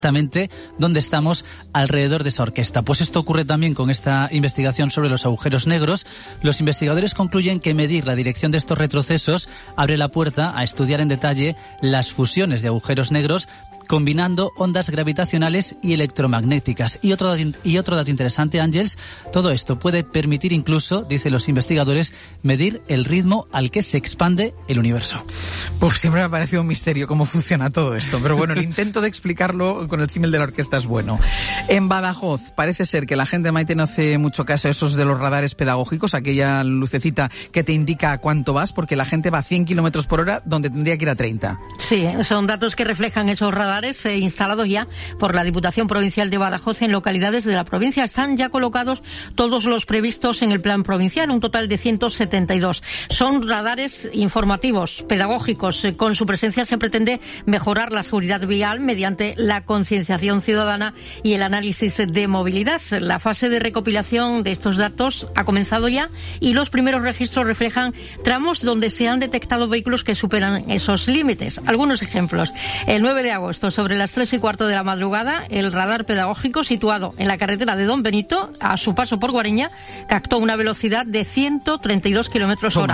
exactamente dónde estamos alrededor de esa orquesta. Pues esto ocurre también con esta investigación sobre los agujeros negros. Los investigadores concluyen que medir la dirección de estos retrocesos abre la puerta a estudiar en detalle las fusiones de agujeros negros, combinando ondas gravitacionales y electromagnéticas. Y otro dato interesante, Ángels, todo esto puede permitir incluso, dicen los investigadores, medir el ritmo al que se expande el universo. Pues siempre me ha parecido un misterio cómo funciona todo esto, pero bueno, el intento de explicarlo con el símil de la orquesta es bueno. En Badajoz parece ser que la gente, Maite, no hace mucho caso a esos de los radares pedagógicos, aquella lucecita que te indica a cuánto vas, porque la gente va a 100 kilómetros por hora donde tendría que ir a 30. Sí, son datos que reflejan esos radares instalados ya por la Diputación Provincial de Badajoz en localidades de la provincia. Están ya colocados todos los previstos en el plan provincial, un total de 172. Son radares informativos, pedagógicos. Con su presencia se pretende mejorar la seguridad vial mediante la concienciación ciudadana y el análisis de movilidad. La fase de recopilación de estos datos ha comenzado ya y los primeros registros reflejan tramos donde se han detectado vehículos que superan esos límites. Algunos ejemplos. El 9 de agosto, sobre las 3:15 de la madrugada, el radar pedagógico situado en la carretera de Don Benito, a su paso por Guareña, captó una velocidad de 132 kilómetros hora.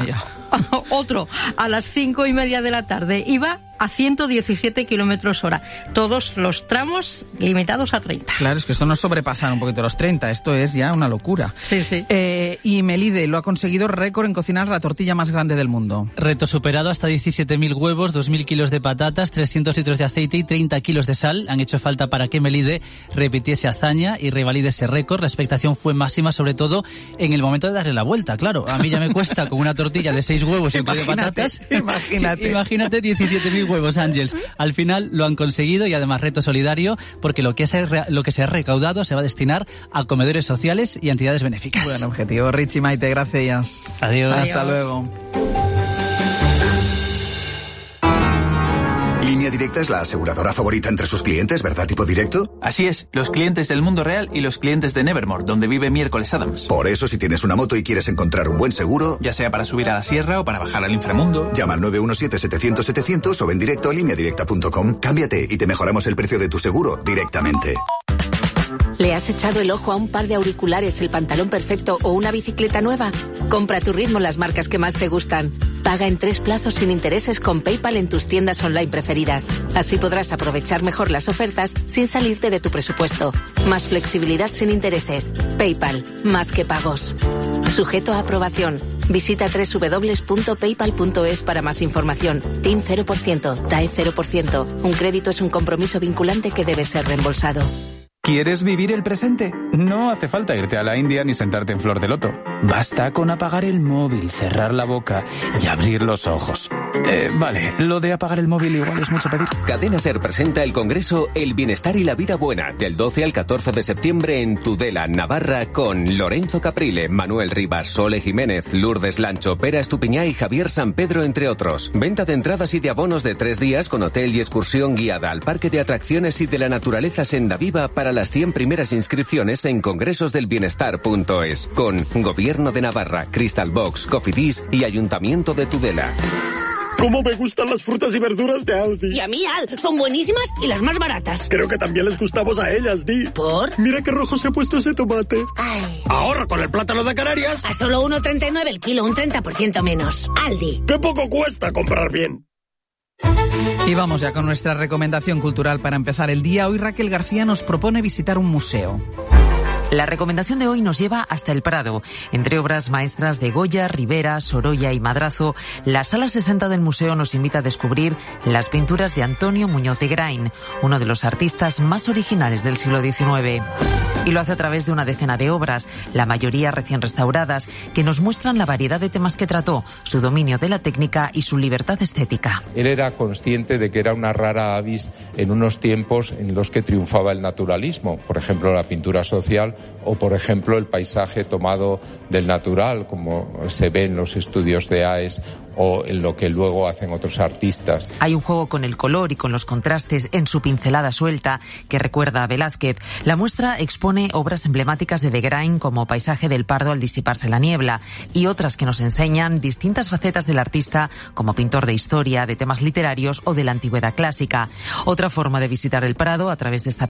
Otro, a las 5:30 de la tarde, iba a 117 kilómetros hora. Todos los tramos limitados a 30. Claro, es que esto no sobrepasa un poquito los 30, esto es ya una locura. Sí, sí. Y Melide lo ha conseguido récord en cocinar la tortilla más grande del mundo. Reto superado, hasta 17.000 huevos, 2.000 kilos de patatas, 300 litros de aceite y 30 kilos de sal han hecho falta para que Melide repitiese hazaña y revalide ese récord. La expectación fue máxima, sobre todo en el momento de darle la vuelta. Claro, a mí ya me cuesta con una tortilla de 6 huevos y un kilo de patatas. Imagínate 17.000 huevos, Ángels. Al final lo han conseguido y además reto solidario, porque lo que se ha recaudado se va a destinar a comedores sociales y a entidades benéficas. Buen objetivo. Richie, Maite, gracias. Adiós. Hasta luego. Línea Directa es la aseguradora favorita entre sus clientes, ¿verdad, tipo directo? Así es, los clientes del mundo real y los clientes de Nevermore, donde vive Miércoles Adams. Por eso, si tienes una moto y quieres encontrar un buen seguro, ya sea para subir a la sierra o para bajar al inframundo, llama al 917-700-700 o ven directo a lineadirecta.com. Cámbiate y te mejoramos el precio de tu seguro directamente. ¿Le has echado el ojo a un par de auriculares, el pantalón perfecto o una bicicleta nueva? Compra a tu ritmo las marcas que más te gustan. Paga en 3 plazos sin intereses con PayPal en tus tiendas online preferidas. Así podrás aprovechar mejor las ofertas sin salirte de tu presupuesto. Más flexibilidad sin intereses. PayPal, más que pagos. Sujeto a aprobación. Visita www.paypal.es para más información. TIN 0%, TAE 0%. Un crédito es un compromiso vinculante que debe ser reembolsado. ¿Quieres vivir el presente? No hace falta irte a la India ni sentarte en flor de loto. Basta con apagar el móvil, cerrar la boca y abrir los ojos. Vale, lo de apagar el móvil igual es mucho pedir. Cadena SER presenta el congreso El Bienestar y la Vida Buena, del 12 al 14 de septiembre en Tudela, Navarra, con Lorenzo Caprile, Manuel Rivas, Sole Jiménez, Lourdes Lancho, Pera Estupiñá y Javier San Pedro, entre otros. Venta de entradas y de abonos de 3 días con hotel y excursión guiada al Parque de Atracciones y de la Naturaleza Senda Viva para las 100 primeras inscripciones en congresosdelbienestar.es, con Gobierno de Navarra, Crystal Box, Cofidis y Ayuntamiento de Tudela. ¡Cómo me gustan las frutas y verduras de Aldi! Y a mí, Al, son buenísimas y las más baratas. Creo que también les gustamos a ellas, Di. ¿Por? Mira qué rojo se ha puesto ese tomate. Ay. Ahorra con el plátano de Canarias. A solo 1,39 el kilo, un 30% menos. Aldi. ¡Qué poco cuesta comprar bien! Y vamos ya con nuestra recomendación cultural para empezar el día. Hoy Raquel García nos propone visitar un museo. La recomendación de hoy nos lleva hasta el Prado. Entre obras maestras de Goya, Rivera, Sorolla y Madrazo, la Sala 60 del museo nos invita a descubrir las pinturas de Antonio Muñoz de Grain, uno de los artistas más originales del siglo XIX. Y lo hace a través de una decena de obras, la mayoría recién restauradas, que nos muestran la variedad de temas que trató, su dominio de la técnica y su libertad estética. Él era consciente de que era una rara avis en unos tiempos en los que triunfaba el naturalismo, por ejemplo la pintura social o por ejemplo el paisaje tomado del natural, como se ve en los estudios de Aes, o en lo que luego hacen otros artistas. Hay un juego con el color y con los contrastes en su pincelada suelta que recuerda a Velázquez. La muestra expone obras emblemáticas de Begrain como Paisaje del Pardo al disiparse la niebla y otras que nos enseñan distintas facetas del artista como pintor de historia, de temas literarios o de la antigüedad clásica. Otra forma de visitar el Prado a través de esta